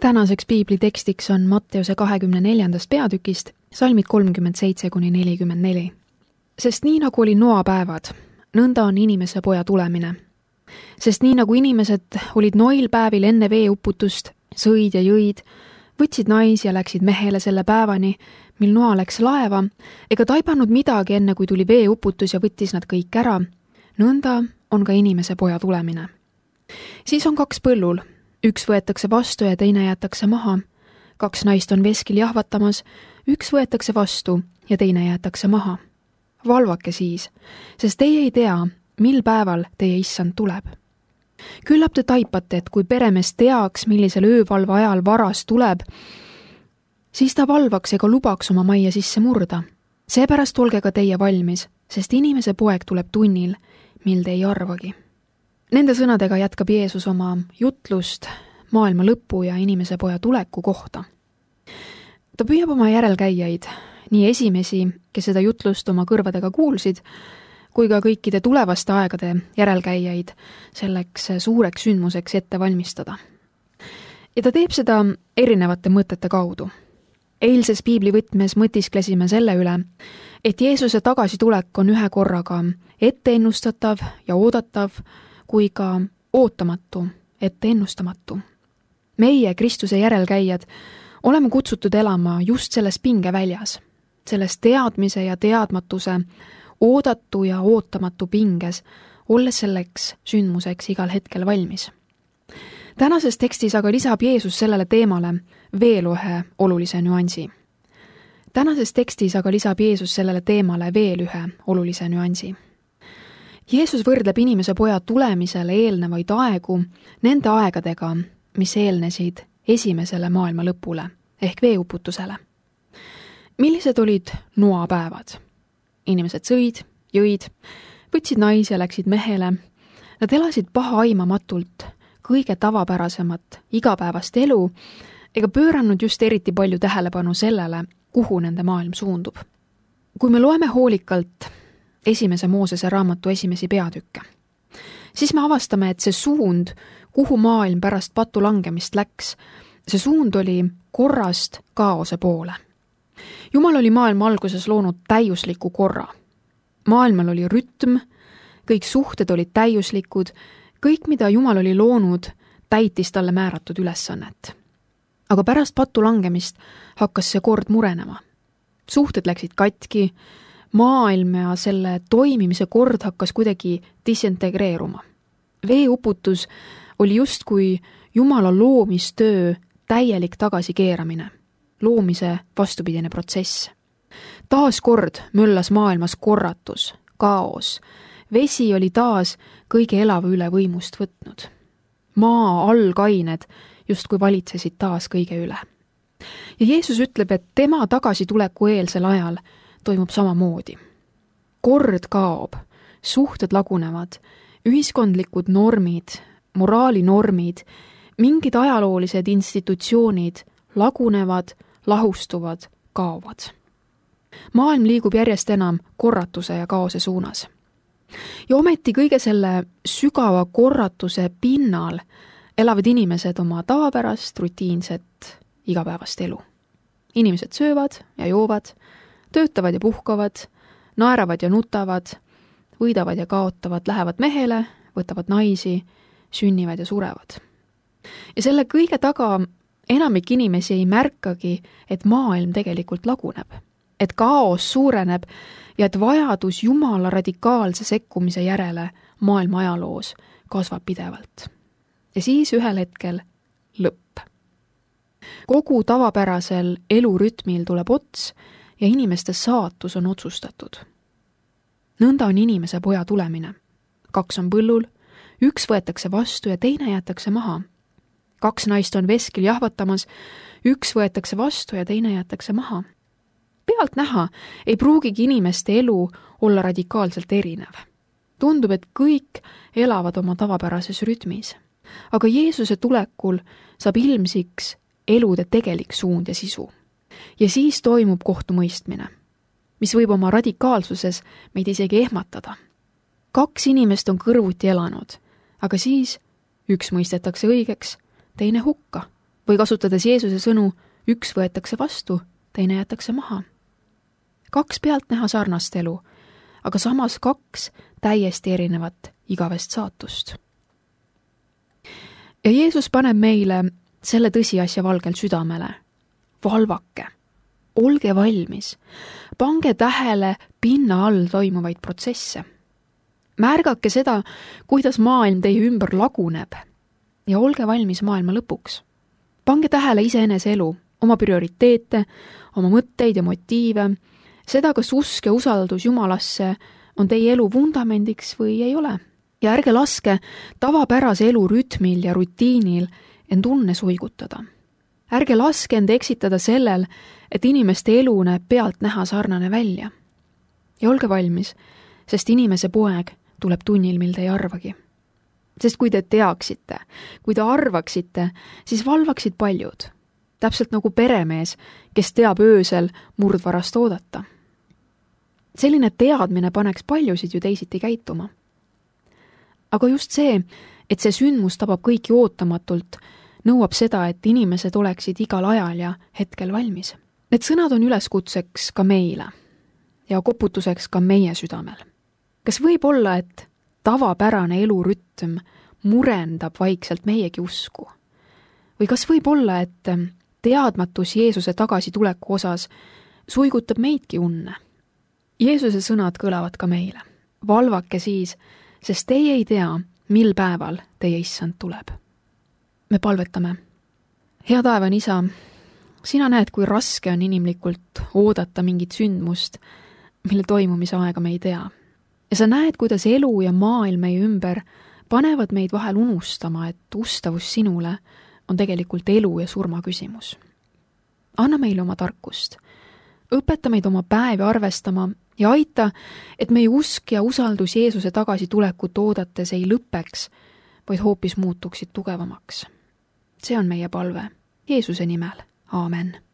Tänaseks piibli tekstiks on Matteuse 24. peatükist salmid 37-44. Sest nii nagu oli Noa päevad, nõnda on inimese poja tulemine. Sest nii nagu inimesed olid noil päevil enne veeuputust, sõid ja jõid, võtsid naisi ja läksid mehele selle päevani, mil Noa läks laeva, ega taibanud midagi enne, kui tuli veeuputus ja võttis nad kõik ära, nõnda on ka inimese poja tulemine. Siis on 2 põllul, üks võetakse vastu ja teine jäetakse maha. 2 naist on veskil jahvatamas, üks võetakse vastu ja teine jäetakse maha. Valvake siis, sest teie ei tea, mil päeval teie issand tuleb. Küllap te taipate, et kui peremees teaks, millisel öövalve ajal varas tuleb, siis ta valvaks ega lubaks oma majja sisse murda. Seepärast olge ka teie valmis, sest inimese poeg tuleb tunnil, mil te ei arvagi. Nende sõnadega jätkab Jeesus oma jutlust maailma lõpu ja inimese poja tuleku kohta. Ta püüab oma järelkäijaid, nii esimesi, kes seda jutlust oma kõrvadega kuulsid, kui ka kõikide tulevaste aegade järelkäijaid selleks suureks sündmuseks ette valmistada. Ja ta teeb seda erinevate mõtete kaudu. Eilses piibli võtmes mõtisklesime selle üle, et Jeesuse tagasitulek on ühe korraga etteennustatav ja oodatav, kui ka ootamatu, etteennustamatu. Meie, Kristuse järelkäijad, oleme kutsutud elama just selles pingeväljas, selles teadmise ja teadmatuse, oodatu ja ootamatu pinges, olles selleks sündmuseks igal hetkel valmis. Tänases tekstis aga lisab Jeesus sellele teemale veel ühe olulise nüansi. Jeesus võrdleb inimese poja tulemisele eelnevaid aegu nende aegadega, mis eelnesid esimesele maailma lõpule ehk veeuputusele. Millised olid Noa päevad? Inimesed sõid, jõid, võtsid naisi ja läksid mehele. Nad elasid pahaaimamatult kõige tavapärasemat igapäevast elu ega pööranud just eriti palju tähelepanu sellele, kuhu nende maailm suundub. Kui me loeme hoolikalt esimese Moosese raamatu esimesi peatükke, siis me avastame, et see suund, kuhu maailm pärast patu langemist läks, see suund oli korrast kaose poole. Jumal oli maailma alguses loonud täiusliku korra. Maailmal oli rütm, kõik suhted olid täiuslikud, kõik, mida Jumal oli loonud, täitis talle määratud ülesannet. Aga pärast patu langemist hakkas see kord murenema. Suhted läksid katki, maailm ja selle toimimise kord hakkas kuidagi disintegreeruma. Veeuputus oli justkui Jumala loomistöö täielik tagasikeeramine, loomise vastupidine protsess. Taas kord möllas maailmas korratus, kaos. Vesi oli taas kõige elava üle võimust võtnud. Maa algained justkui valitsesid taas kõige üle. Ja Jeesus ütleb, et tema tagasituleku eelsel ajal toimub samamoodi. Kord kaob, suhted lagunevad, ühiskondlikud normid, moraalinormid, mingid ajaloolised institutsioonid lagunevad, lahustuvad, kaovad. Maailm liigub järjest enam korratuse ja kaose suunas. Ja ometi kõige selle sügava korratuse pinnal elavad inimesed oma tavapärast, rutiinset, igapäevast elu. Inimesed söövad ja joovad, töötavad ja puhkavad, naeravad ja nutavad, võidavad ja kaotavad, lähevad mehele, võtavad naisi, sünnivad ja surevad. Ja selle kõige taga enamik inimesi ei märkagi, et maailm tegelikult laguneb, et kaos suureneb ja et vajadus Jumala radikaalse sekkumise järele maailma ajaloos kasvab pidevalt. Ja siis ühel hetkel lõpp. Kogu tavapärasel elurütmil tuleb ots ja inimeste saatus on otsustatud. Nõnda on inimese poja tulemine. 2 on põllul, üks võetakse vastu ja teine jäetakse maha. 2 naist on veskil jahvatamas, üks võetakse vastu ja teine jäetakse maha. Pealt näha ei pruugigi inimeste elu olla radikaalselt erinev. Tundub, et kõik elavad oma tavapärases rütmis. Aga Jeesuse tulekul saab ilmsiks elude tegelik suund ja sisu. Ja siis toimub kohtumõistmine, mis võib oma radikaalsuses meid isegi ehmatada. 2 inimest on kõrvuti elanud, aga siis üks mõistetakse õigeks, teine hukka. Või kasutades Jeesuse sõnu, üks võetakse vastu, teine jäetakse maha. 2 pealtnäha sarnast elu, aga samas 2 täiesti erinevat igavest saatust. Ja Jeesus paneb meile selle tõsiasja valgel südamele. Valvake, olge valmis, pange tähele pinna all toimuvaid protsesse. Märgake seda, kuidas maailm teie ümber laguneb ja olge valmis maailma lõpuks. Pange tähele iseenese elu, oma prioriteete, oma mõtteid ja motiive, seda, kas usk ja usaldus Jumalasse on teie elu vundamendiks või ei ole. Ja ärge laske tavapärase elu rütmil ja rutiinil end unne suigutada. Ärge laske end eksitada sellel, et inimeste elu näeb pealt näha sarnane välja. Ja olge valmis, sest inimese poeg tuleb tunnil, mil te ei arvagi. Sest kui te teaksite, kui te arvaksite, siis valvaksid paljud. Täpselt nagu peremees, kes teab öösel murdvarast oodata. Selline teadmine paneks paljusid ju teisiti käituma. Aga just see, et see sündmus tabab kõiki ootamatult, nõuab seda, et inimesed oleksid igal ajal ja hetkel valmis. Need sõnad on üleskutseks ka meile ja koputuseks ka meie südamel. Kas võib olla, et tavapärane elurütm murendab vaikselt meiegi usku? Või kas võib olla, et teadmatus Jeesuse tagasituleku osas suigutab meidki unne? Jeesuse sõnad kõlavad ka meile. Valvake siis, sest teie ei tea, mil päeval teie issand tuleb. Me palvetame. Hea taevane Isa, sina näed, kui raske on inimlikult oodata mingit sündmust, mille toimumise aega me ei tea. Ja sa näed, kuidas elu ja maailm meie ümber panevad meid vahel unustama, et ustavus sinule on tegelikult elu ja surma küsimus. Anna meile oma tarkust. Õpeta meid oma päevi arvestama ja aita, et meie usk ja usaldus Jeesuse tagasitulekut oodates ei lõpeks, vaid hoopis muutuksid tugevamaks. See on meie palve. Jeesuse nimel. Aamen.